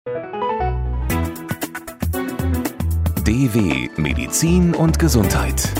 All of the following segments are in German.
DW Medizin und Gesundheit.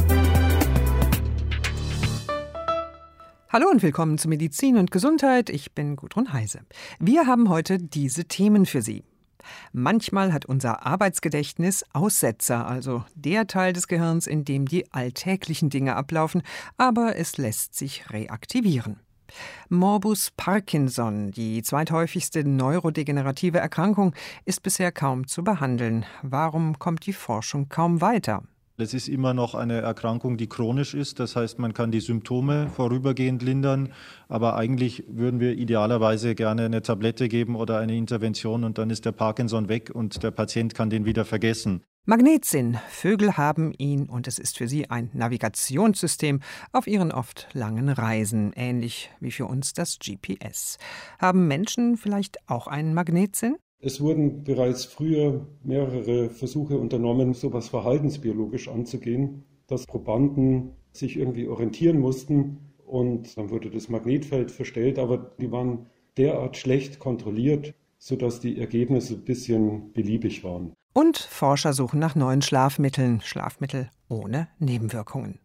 Hallo und willkommen zu Medizin und Gesundheit. Ich bin Gudrun Heise. Wir haben heute diese Themen für Sie. Manchmal hat unser Arbeitsgedächtnis Aussetzer, also der Teil des Gehirns, in dem die alltäglichen Dinge ablaufen, aber es lässt sich reaktivieren. Morbus Parkinson, die zweithäufigste neurodegenerative Erkrankung, ist bisher kaum zu behandeln. Warum kommt die Forschung kaum weiter? Es ist immer noch eine Erkrankung, die chronisch ist. Das heißt, man kann die Symptome vorübergehend lindern. Aber eigentlich würden wir idealerweise gerne eine Tablette geben oder eine Intervention und dann ist der Parkinson weg und der Patient kann den wieder vergessen. Magnetsinn. Vögel haben ihn und es ist für sie ein Navigationssystem auf ihren oft langen Reisen, ähnlich wie für uns das GPS. Haben Menschen vielleicht auch einen Magnetsinn? Es wurden bereits früher mehrere Versuche unternommen, sowas verhaltensbiologisch anzugehen, dass Probanden sich irgendwie orientieren mussten und dann wurde das Magnetfeld verstellt, aber die waren derart schlecht kontrolliert, sodass die Ergebnisse ein bisschen beliebig waren. Und Forscher suchen nach neuen Schlafmitteln, Schlafmittel ohne Nebenwirkungen.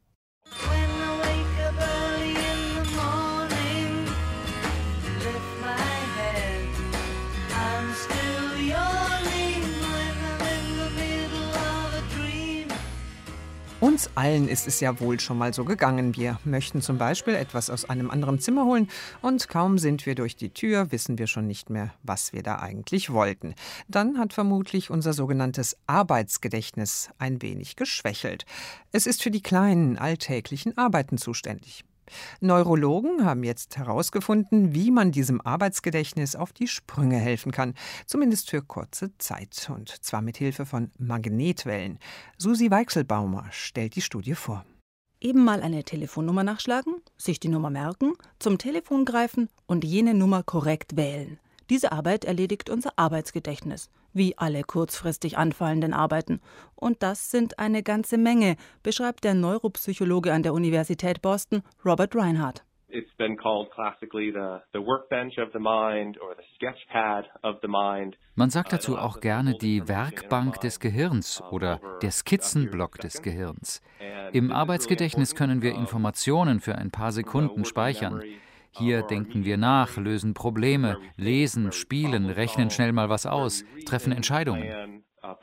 Uns allen ist es ja wohl schon mal so gegangen. Wir möchten zum Beispiel etwas aus einem anderen Zimmer holen und kaum sind wir durch die Tür, wissen wir schon nicht mehr, was wir da eigentlich wollten. Dann hat vermutlich unser sogenanntes Arbeitsgedächtnis ein wenig geschwächelt. Es ist für die kleinen alltäglichen Arbeiten zuständig. Neurologen haben jetzt herausgefunden, wie man diesem Arbeitsgedächtnis auf die Sprünge helfen kann, zumindest für kurze Zeit, und zwar mit Hilfe von Magnetwellen. Susi Weichselbaumer stellt die Studie vor. Eben mal eine Telefonnummer nachschlagen, sich die Nummer merken, zum Telefon greifen und jene Nummer korrekt wählen. Diese Arbeit erledigt unser Arbeitsgedächtnis, wie alle kurzfristig anfallenden Arbeiten. Und das sind eine ganze Menge, beschreibt der Neuropsychologe an der Universität Boston, Robert Reinhardt. It's been called classically the workbench of the mind or the sketchpad of the mind. Man sagt dazu auch gerne die Werkbank des Gehirns oder der Skizzenblock des Gehirns. Im Arbeitsgedächtnis können wir Informationen für ein paar Sekunden speichern. Hier denken wir nach, lösen Probleme, lesen, spielen, rechnen schnell mal was aus, treffen Entscheidungen.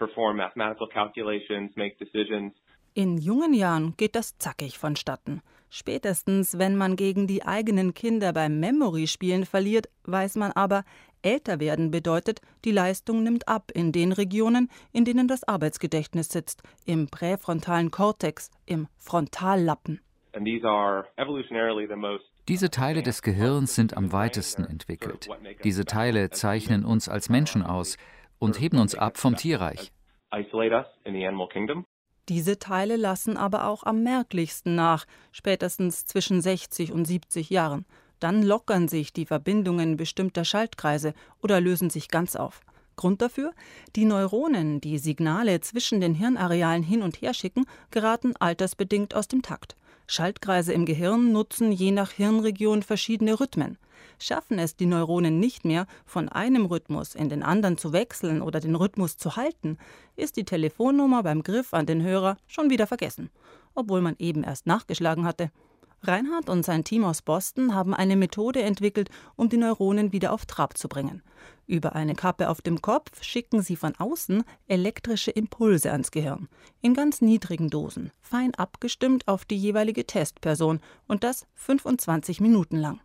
In jungen Jahren geht das zackig vonstatten. Spätestens, wenn man gegen die eigenen Kinder beim Memory-Spielen verliert, weiß man aber, älter werden bedeutet, die Leistung nimmt ab in den Regionen, in denen das Arbeitsgedächtnis sitzt, im präfrontalen Kortex, im Frontallappen. Diese Teile des Gehirns sind am weitesten entwickelt. Diese Teile zeichnen uns als Menschen aus und heben uns ab vom Tierreich. Diese Teile lassen aber auch am merklichsten nach, spätestens zwischen 60 und 70 Jahren. Dann lockern sich die Verbindungen bestimmter Schaltkreise oder lösen sich ganz auf. Grund dafür? Die Neuronen, die Signale zwischen den Hirnarealen hin und her schicken, geraten altersbedingt aus dem Takt. Schaltkreise im Gehirn nutzen je nach Hirnregion verschiedene Rhythmen. Schaffen es die Neuronen nicht mehr, von einem Rhythmus in den anderen zu wechseln oder den Rhythmus zu halten, ist die Telefonnummer beim Griff an den Hörer schon wieder vergessen, obwohl man eben erst nachgeschlagen hatte. Reinhardt und sein Team aus Boston haben eine Methode entwickelt, um die Neuronen wieder auf Trab zu bringen. Über eine Kappe auf dem Kopf schicken sie von außen elektrische Impulse ans Gehirn. In ganz niedrigen Dosen, fein abgestimmt auf die jeweilige Testperson und das 25 Minuten lang.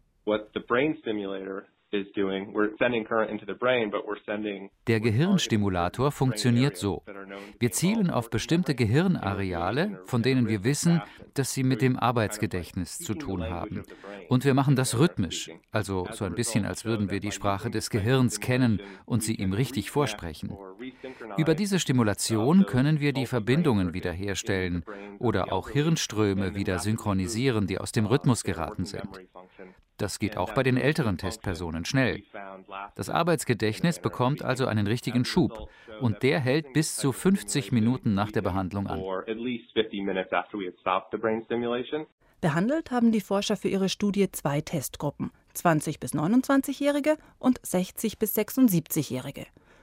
Der Gehirnstimulator funktioniert so. Wir zielen auf bestimmte Gehirnareale, von denen wir wissen, dass sie mit dem Arbeitsgedächtnis zu tun haben. Und wir machen das rhythmisch, also so ein bisschen, als würden wir die Sprache des Gehirns kennen und sie ihm richtig vorsprechen. Über diese Stimulation können wir die Verbindungen wiederherstellen oder auch Hirnströme wieder synchronisieren, die aus dem Rhythmus geraten sind. Das geht auch bei den älteren Testpersonen schnell. Das Arbeitsgedächtnis bekommt also einen richtigen Schub und der hält bis zu 50 Minuten nach der Behandlung an. Behandelt haben die Forscher für ihre Studie 2 Testgruppen, 20- bis 29-Jährige und 60- bis 76-Jährige.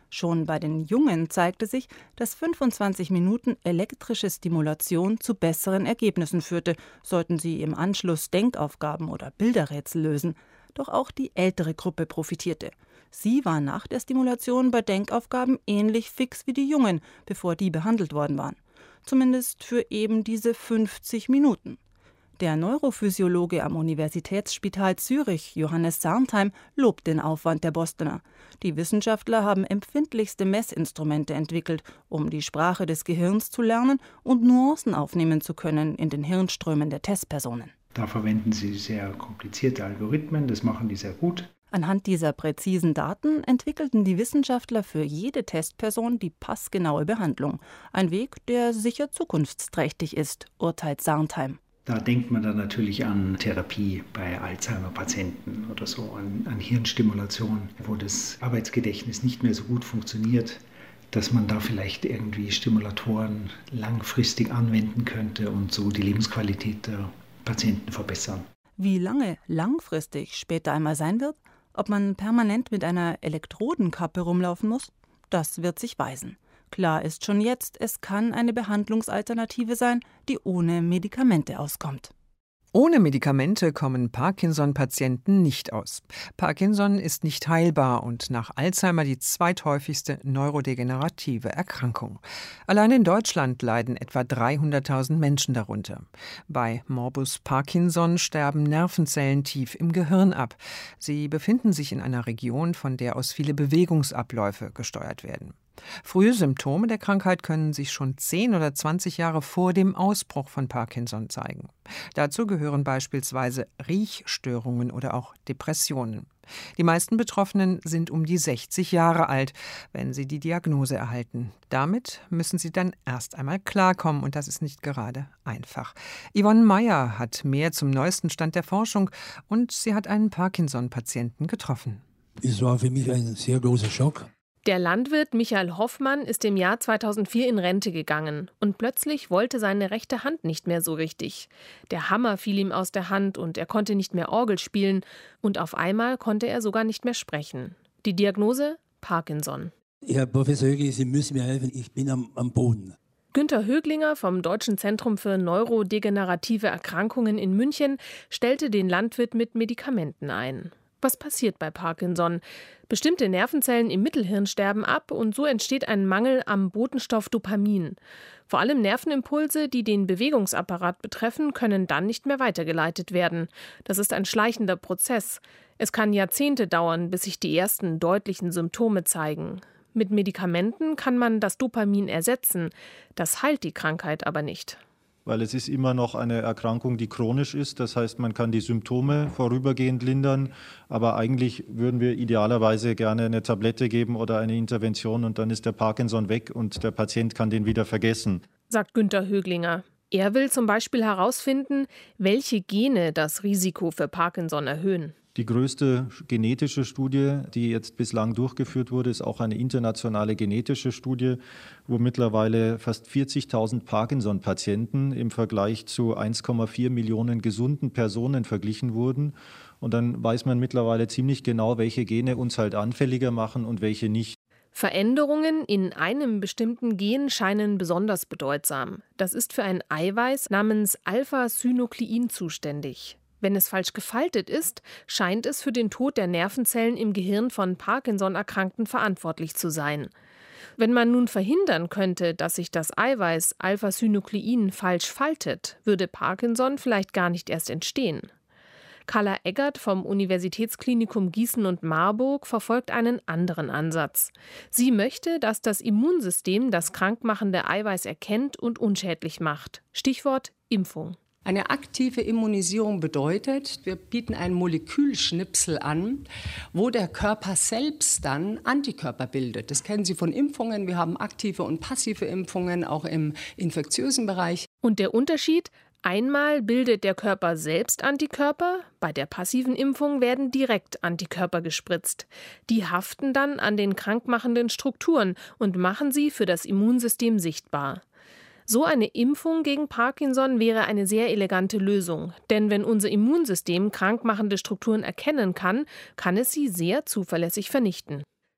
Schon bei den Jungen zeigte sich, dass 25 Minuten elektrische Stimulation zu besseren Ergebnissen führte, sollten sie im Anschluss Denkaufgaben oder Bilderrätsel lösen. Doch auch die ältere Gruppe profitierte. Sie war nach der Stimulation bei Denkaufgaben ähnlich fix wie die Jungen, bevor die behandelt worden waren. Zumindest für eben diese 50 Minuten. Der Neurophysiologe am Universitätsspital Zürich, Johannes Sarntheim, lobt den Aufwand der Bostoner. Die Wissenschaftler haben empfindlichste Messinstrumente entwickelt, um die Sprache des Gehirns zu lernen und Nuancen aufnehmen zu können in den Hirnströmen der Testpersonen. Da verwenden sie sehr komplizierte Algorithmen, das machen die sehr gut. Anhand dieser präzisen Daten entwickelten die Wissenschaftler für jede Testperson die passgenaue Behandlung. Ein Weg, der sicher zukunftsträchtig ist, urteilt Sarntheim. Da denkt man dann natürlich an Therapie bei Alzheimer-Patienten oder so, an Hirnstimulation, wo das Arbeitsgedächtnis nicht mehr so gut funktioniert, dass man da vielleicht irgendwie Stimulatoren langfristig anwenden könnte und so die Lebensqualität der Patienten verbessern. Wie lange langfristig später einmal sein wird, ob man permanent mit einer Elektrodenkappe rumlaufen muss, das wird sich weisen. Klar ist schon jetzt, es kann eine Behandlungsalternative sein, die ohne Medikamente auskommt. Ohne Medikamente kommen Parkinson-Patienten nicht aus. Parkinson ist nicht heilbar und nach Alzheimer die zweithäufigste neurodegenerative Erkrankung. Allein in Deutschland leiden etwa 300.000 Menschen darunter. Bei Morbus Parkinson sterben Nervenzellen tief im Gehirn ab. Sie befinden sich in einer Region, von der aus viele Bewegungsabläufe gesteuert werden. Frühe Symptome der Krankheit können sich schon 10 oder 20 Jahre vor dem Ausbruch von Parkinson zeigen. Dazu gehören beispielsweise Riechstörungen oder auch Depressionen. Die meisten Betroffenen sind um die 60 Jahre alt, wenn sie die Diagnose erhalten. Damit müssen sie dann erst einmal klarkommen und das ist nicht gerade einfach. Yvonne Meyer hat mehr zum neuesten Stand der Forschung und sie hat einen Parkinson-Patienten getroffen. Es war für mich ein sehr großer Schock. Der Landwirt Michael Hoffmann ist im Jahr 2004 in Rente gegangen und plötzlich wollte seine rechte Hand nicht mehr so richtig. Der Hammer fiel ihm aus der Hand und er konnte nicht mehr Orgel spielen und auf einmal konnte er sogar nicht mehr sprechen. Die Diagnose? Parkinson. Herr Professor Högli, Sie müssen mir helfen, ich bin am Boden. Günter Höglinger vom Deutschen Zentrum für neurodegenerative Erkrankungen in München stellte den Landwirt mit Medikamenten ein. Was passiert bei Parkinson? Bestimmte Nervenzellen im Mittelhirn sterben ab und so entsteht ein Mangel am Botenstoff Dopamin. Vor allem Nervenimpulse, die den Bewegungsapparat betreffen, können dann nicht mehr weitergeleitet werden. Das ist ein schleichender Prozess. Es kann Jahrzehnte dauern, bis sich die ersten deutlichen Symptome zeigen. Mit Medikamenten kann man das Dopamin ersetzen. Das heilt die Krankheit aber nicht. Weil es ist immer noch eine Erkrankung, die chronisch ist. Das heißt, man kann die Symptome vorübergehend lindern, aber eigentlich würden wir idealerweise gerne eine Tablette geben oder eine Intervention und dann ist der Parkinson weg und der Patient kann den wieder vergessen. Sagt Günter Höglinger. Er will zum Beispiel herausfinden, welche Gene das Risiko für Parkinson erhöhen. Die größte genetische Studie, die jetzt bislang durchgeführt wurde, ist auch eine internationale genetische Studie, wo mittlerweile fast 40.000 Parkinson-Patienten im Vergleich zu 1,4 Millionen gesunden Personen verglichen wurden. Und dann weiß man mittlerweile ziemlich genau, welche Gene uns halt anfälliger machen und welche nicht. Veränderungen in einem bestimmten Gen scheinen besonders bedeutsam. Das ist für ein Eiweiß namens Alpha-Synuklein zuständig. Wenn es falsch gefaltet ist, scheint es für den Tod der Nervenzellen im Gehirn von Parkinson-Erkrankten verantwortlich zu sein. Wenn man nun verhindern könnte, dass sich das Eiweiß Alpha-Synuklein falsch faltet, würde Parkinson vielleicht gar nicht erst entstehen. Carla Eggert vom Universitätsklinikum Gießen und Marburg verfolgt einen anderen Ansatz. Sie möchte, dass das Immunsystem das krankmachende Eiweiß erkennt und unschädlich macht. Stichwort Impfung. Eine aktive Immunisierung bedeutet, wir bieten einen Molekülschnipsel an, wo der Körper selbst dann Antikörper bildet. Das kennen Sie von Impfungen. Wir haben aktive und passive Impfungen, auch im infektiösen Bereich. Und der Unterschied? Einmal bildet der Körper selbst Antikörper, bei der passiven Impfung werden direkt Antikörper gespritzt. Die haften dann an den krankmachenden Strukturen und machen sie für das Immunsystem sichtbar. So eine Impfung gegen Parkinson wäre eine sehr elegante Lösung. Denn wenn unser Immunsystem krankmachende Strukturen erkennen kann, kann es sie sehr zuverlässig vernichten.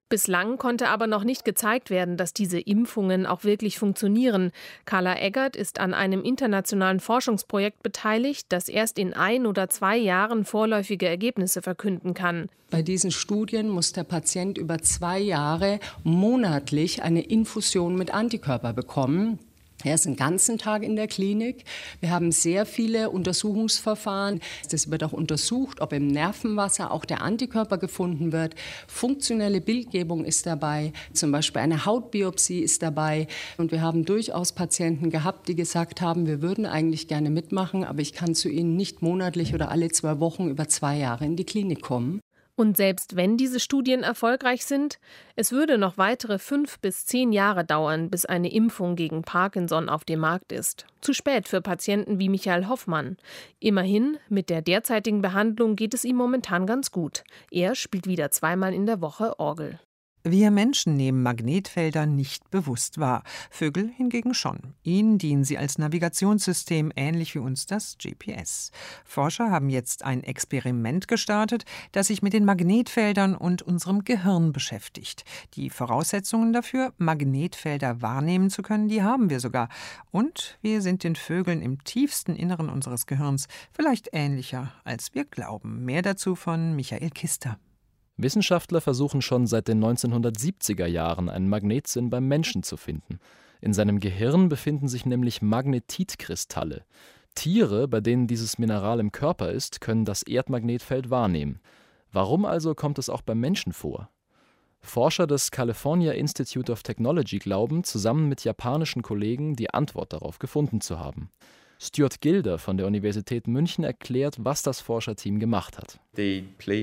Bislang konnte aber noch nicht gezeigt werden, dass diese Impfungen auch wirklich funktionieren. Carla Eggert ist an einem internationalen Forschungsprojekt beteiligt, das erst in 1 oder 2 Jahren vorläufige Ergebnisse verkünden kann. Bei diesen Studien muss der Patient über 2 Jahre monatlich eine Infusion mit Antikörper bekommen. Er ist den ganzen Tag in der Klinik. Wir haben sehr viele Untersuchungsverfahren. Es wird auch untersucht, ob im Nervenwasser auch der Antikörper gefunden wird. Funktionelle Bildgebung ist dabei, zum Beispiel eine Hautbiopsie ist dabei. Und wir haben durchaus Patienten gehabt, die gesagt haben, wir würden eigentlich gerne mitmachen, aber ich kann zu Ihnen nicht monatlich oder alle 2 Wochen über 2 Jahre in die Klinik kommen. Und selbst wenn diese Studien erfolgreich sind, es würde noch weitere 5 bis 10 Jahre dauern, bis eine Impfung gegen Parkinson auf dem Markt ist. Zu spät für Patienten wie Michael Hoffmann. Immerhin, mit der derzeitigen Behandlung geht es ihm momentan ganz gut. Er spielt wieder 2-mal in der Woche Orgel. Wir Menschen nehmen Magnetfelder nicht bewusst wahr, Vögel hingegen schon. Ihnen dienen sie als Navigationssystem, ähnlich wie uns das GPS. Forscher haben jetzt ein Experiment gestartet, das sich mit den Magnetfeldern und unserem Gehirn beschäftigt. Die Voraussetzungen dafür, Magnetfelder wahrnehmen zu können, die haben wir sogar. Und wir sind den Vögeln im tiefsten Inneren unseres Gehirns vielleicht ähnlicher, als wir glauben. Mehr dazu von Michael Kister. Wissenschaftler versuchen schon seit den 1970er Jahren einen Magnetsinn beim Menschen zu finden. In seinem Gehirn befinden sich nämlich Magnetitkristalle. Tiere, bei denen dieses Mineral im Körper ist, können das Erdmagnetfeld wahrnehmen. Warum also kommt es auch beim Menschen vor? Forscher des California Institute of Technology glauben, zusammen mit japanischen Kollegen die Antwort darauf gefunden zu haben. Stuart Gilder von der Universität München erklärt, was das Forscherteam gemacht hat. Sie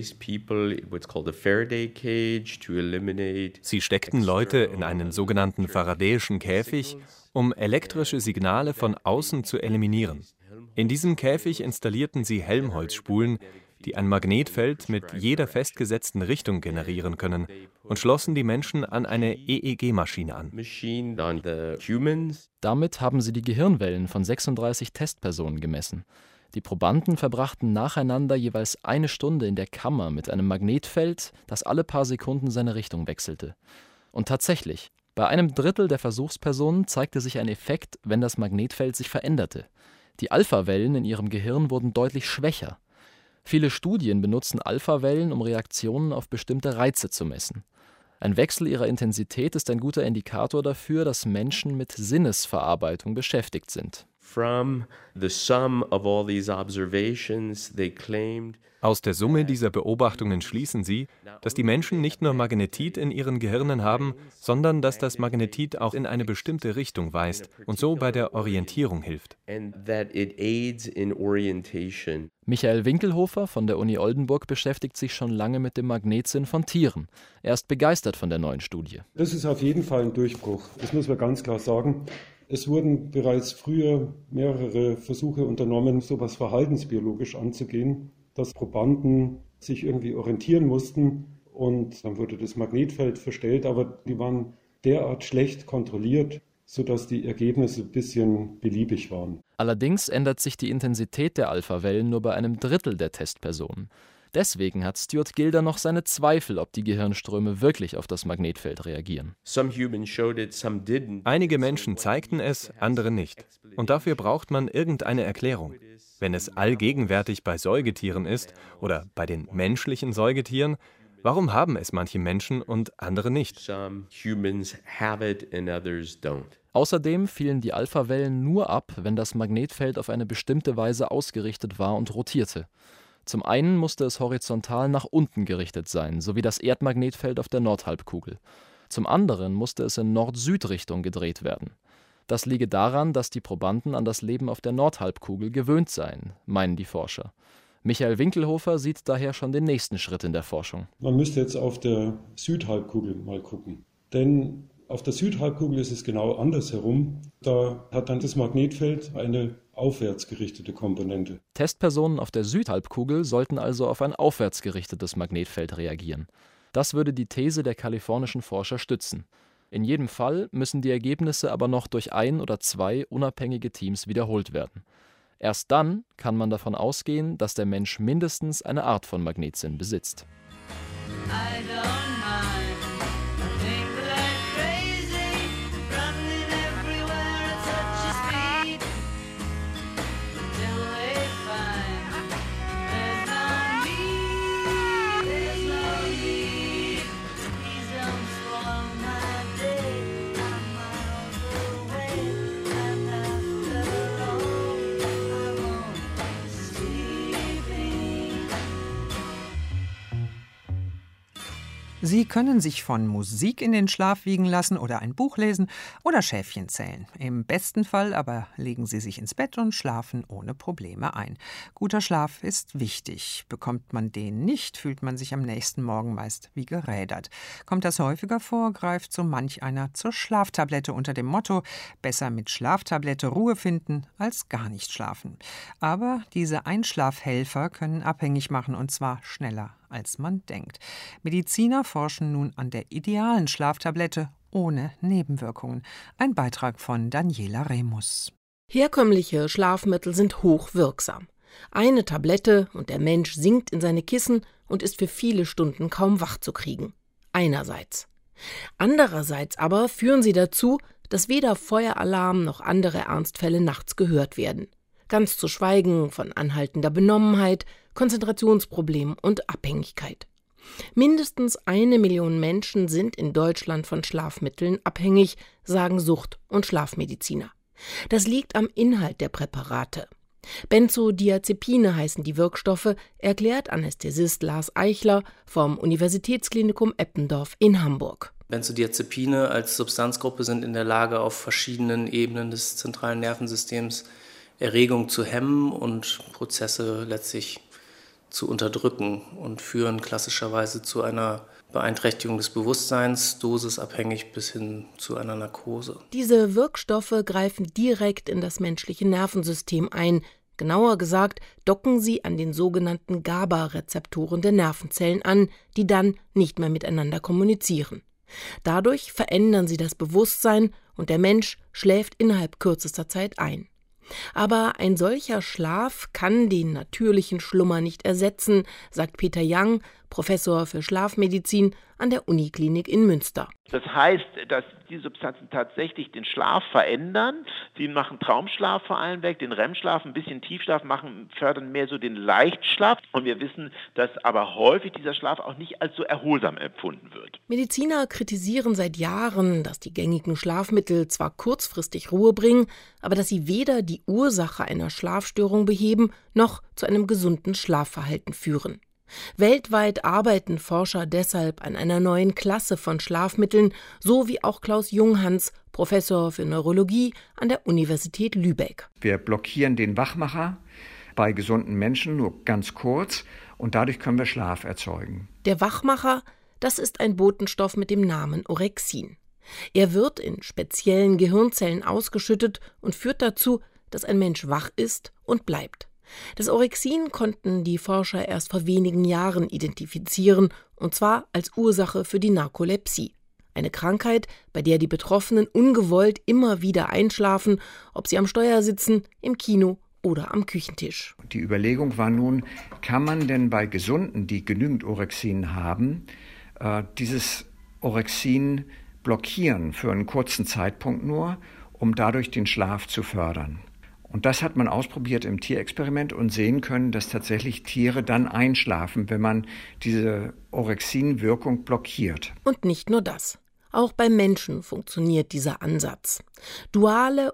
steckten Leute in einen sogenannten Faradayschen Käfig, um elektrische Signale von außen zu eliminieren. In diesem Käfig installierten sie Helmholtz-Spulen, die ein Magnetfeld mit jeder festgesetzten Richtung generieren können, und schlossen die Menschen an eine EEG-Maschine an. Damit haben sie die Gehirnwellen von 36 Testpersonen gemessen. Die Probanden verbrachten nacheinander jeweils 1 Stunde in der Kammer mit einem Magnetfeld, das alle paar Sekunden seine Richtung wechselte. Und tatsächlich, bei einem Drittel der Versuchspersonen zeigte sich ein Effekt, wenn das Magnetfeld sich veränderte. Die Alphawellen in ihrem Gehirn wurden deutlich schwächer. Viele Studien benutzen Alphawellen, um Reaktionen auf bestimmte Reize zu messen. Ein Wechsel ihrer Intensität ist ein guter Indikator dafür, dass Menschen mit Sinnesverarbeitung beschäftigt sind. Aus der Summe dieser Beobachtungen schließen sie, dass die Menschen nicht nur Magnetit in ihren Gehirnen haben, sondern dass das Magnetit auch in eine bestimmte Richtung weist und so bei der Orientierung hilft. Michael Winkelhofer von der Uni Oldenburg beschäftigt sich schon lange mit dem Magnetsinn von Tieren. Er ist begeistert von der neuen Studie. Das ist auf jeden Fall ein Durchbruch, das muss man ganz klar sagen. Es wurden bereits früher mehrere Versuche unternommen, sowas verhaltensbiologisch anzugehen, dass Probanden sich irgendwie orientieren mussten und dann wurde das Magnetfeld verstellt, aber die waren derart schlecht kontrolliert, sodass die Ergebnisse ein bisschen beliebig waren. Allerdings ändert sich die Intensität der Alphawellen nur bei einem Drittel der Testpersonen. Deswegen hat Stuart Gilder noch seine Zweifel, ob die Gehirnströme wirklich auf das Magnetfeld reagieren. Einige Menschen zeigten es, andere nicht. Und dafür braucht man irgendeine Erklärung. Wenn es allgegenwärtig bei Säugetieren ist oder bei den menschlichen Säugetieren, warum haben es manche Menschen und andere nicht? Außerdem fielen die Alphawellen nur ab, wenn das Magnetfeld auf eine bestimmte Weise ausgerichtet war und rotierte. Zum einen musste es horizontal nach unten gerichtet sein, so wie das Erdmagnetfeld auf der Nordhalbkugel. Zum anderen musste es in Nord-Süd-Richtung gedreht werden. Das liege daran, dass die Probanden an das Leben auf der Nordhalbkugel gewöhnt seien, meinen die Forscher. Michael Winkelhofer sieht daher schon den nächsten Schritt in der Forschung. Man müsste jetzt auf der Südhalbkugel mal gucken. Denn auf der Südhalbkugel ist es genau andersherum. Da hat dann das Magnetfeld eine aufwärts gerichtete Komponente. Testpersonen auf der Südhalbkugel sollten also auf ein aufwärts gerichtetes Magnetfeld reagieren. Das würde die These der kalifornischen Forscher stützen. In jedem Fall müssen die Ergebnisse aber noch durch 1 oder 2 unabhängige Teams wiederholt werden. Erst dann kann man davon ausgehen, dass der Mensch mindestens eine Art von Magnetsinn besitzt. I don't mind. Sie können sich von Musik in den Schlaf wiegen lassen oder ein Buch lesen oder Schäfchen zählen. Im besten Fall aber legen Sie sich ins Bett und schlafen ohne Probleme ein. Guter Schlaf ist wichtig. Bekommt man den nicht, fühlt man sich am nächsten Morgen meist wie gerädert. Kommt das häufiger vor, greift so manch einer zur Schlaftablette unter dem Motto: besser mit Schlaftablette Ruhe finden als gar nicht schlafen. Aber diese Einschlafhelfer können abhängig machen, und zwar schneller als man denkt. Mediziner forschen nun an der idealen Schlaftablette ohne Nebenwirkungen. Ein Beitrag von Daniela Remus. Herkömmliche Schlafmittel sind hochwirksam. Eine Tablette und der Mensch sinkt in seine Kissen und ist für viele Stunden kaum wach zu kriegen. Einerseits. Andererseits aber führen sie dazu, dass weder Feueralarm noch andere Ernstfälle nachts gehört werden. Ganz zu schweigen von anhaltender Benommenheit, Konzentrationsproblemen und Abhängigkeit. Mindestens 1 Million Menschen sind in Deutschland von Schlafmitteln abhängig, sagen Sucht- und Schlafmediziner. Das liegt am Inhalt der Präparate. Benzodiazepine heißen die Wirkstoffe, erklärt Anästhesist Lars Eichler vom Universitätsklinikum Eppendorf in Hamburg. Benzodiazepine als Substanzgruppe sind in der Lage, auf verschiedenen Ebenen des zentralen Nervensystems Erregung zu hemmen und Prozesse letztlich zu unterdrücken und führen klassischerweise zu einer Beeinträchtigung des Bewusstseins, dosisabhängig bis hin zu einer Narkose. Diese Wirkstoffe greifen direkt in das menschliche Nervensystem ein. Genauer gesagt, docken sie an den sogenannten GABA-Rezeptoren der Nervenzellen an, die dann nicht mehr miteinander kommunizieren. Dadurch verändern sie das Bewusstsein und der Mensch schläft innerhalb kürzester Zeit ein. Aber ein solcher Schlaf kann den natürlichen Schlummer nicht ersetzen, sagt Peter Young, Professor für Schlafmedizin an der Uniklinik in Münster. Das heißt, dass die Substanzen tatsächlich den Schlaf verändern. Sie machen Traumschlaf vor allem weg, den REM-Schlaf, ein bisschen Tiefschlaf fördern mehr so den Leichtschlaf. Und wir wissen, dass aber häufig dieser Schlaf auch nicht als so erholsam empfunden wird. Mediziner kritisieren seit Jahren, dass die gängigen Schlafmittel zwar kurzfristig Ruhe bringen, aber dass sie weder die Ursache einer Schlafstörung beheben, noch zu einem gesunden Schlafverhalten führen. Weltweit arbeiten Forscher deshalb an einer neuen Klasse von Schlafmitteln, so wie auch Klaus Junghans, Professor für Neurologie an der Universität Lübeck. Wir blockieren den Wachmacher bei gesunden Menschen nur ganz kurz und dadurch können wir Schlaf erzeugen. Der Wachmacher, das ist ein Botenstoff mit dem Namen Orexin. Er wird in speziellen Gehirnzellen ausgeschüttet und führt dazu, dass ein Mensch wach ist und bleibt. Das Orexin konnten die Forscher erst vor wenigen Jahren identifizieren, und zwar als Ursache für die Narkolepsie. Eine Krankheit, bei der die Betroffenen ungewollt immer wieder einschlafen, ob sie am Steuer sitzen, im Kino oder am Küchentisch. Die Überlegung war nun, kann man denn bei Gesunden, die genügend Orexin haben, dieses Orexin blockieren für einen kurzen Zeitpunkt nur, um dadurch den Schlaf zu fördern. Und das hat man ausprobiert im Tierexperiment und sehen können, dass tatsächlich Tiere dann einschlafen, wenn man diese Orexin-Wirkung blockiert. Und nicht nur das. Auch beim Menschen funktioniert dieser Ansatz. Duale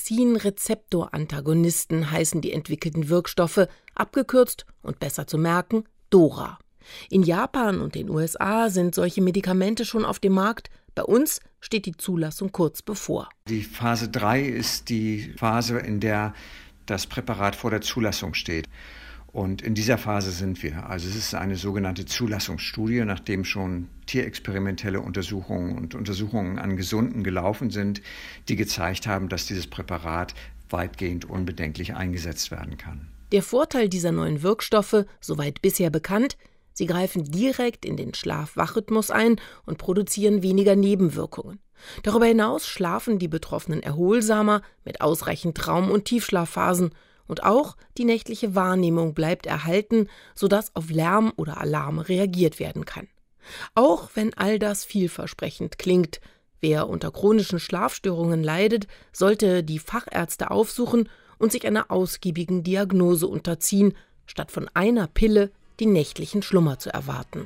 Orexin-Rezeptor-Antagonisten heißen die entwickelten Wirkstoffe, abgekürzt und besser zu merken, DORA. In Japan und den USA sind solche Medikamente schon auf dem Markt. Bei uns steht die Zulassung kurz bevor. Die Phase 3 ist die Phase, in der das Präparat vor der Zulassung steht. Und in dieser Phase sind wir. Also es ist eine sogenannte Zulassungsstudie, nachdem schon tierexperimentelle Untersuchungen und Untersuchungen an Gesunden gelaufen sind, die gezeigt haben, dass dieses Präparat weitgehend unbedenklich eingesetzt werden kann. Der Vorteil dieser neuen Wirkstoffe, soweit bisher bekannt: Sie greifen direkt in den Schlaf-Wach-Rhythmus ein und produzieren weniger Nebenwirkungen. Darüber hinaus schlafen die Betroffenen erholsamer mit ausreichend Traum- und Tiefschlafphasen. Und auch die nächtliche Wahrnehmung bleibt erhalten, sodass auf Lärm oder Alarme reagiert werden kann. Auch wenn all das vielversprechend klingt, wer unter chronischen Schlafstörungen leidet, sollte die Fachärzte aufsuchen und sich einer ausgiebigen Diagnose unterziehen, statt von einer Pille den nächtlichen Schlummer zu erwarten.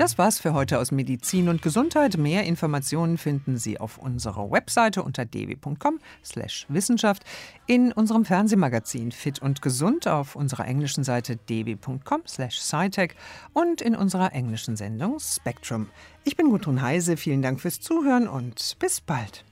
Das war's für heute aus Medizin und Gesundheit. Mehr Informationen finden Sie auf unserer Webseite unter dw.com/Wissenschaft, in unserem Fernsehmagazin Fit und Gesund auf unserer englischen Seite dw.com/SciTech und in unserer englischen Sendung Spectrum. Ich bin Gudrun Heise, vielen Dank fürs Zuhören und bis bald.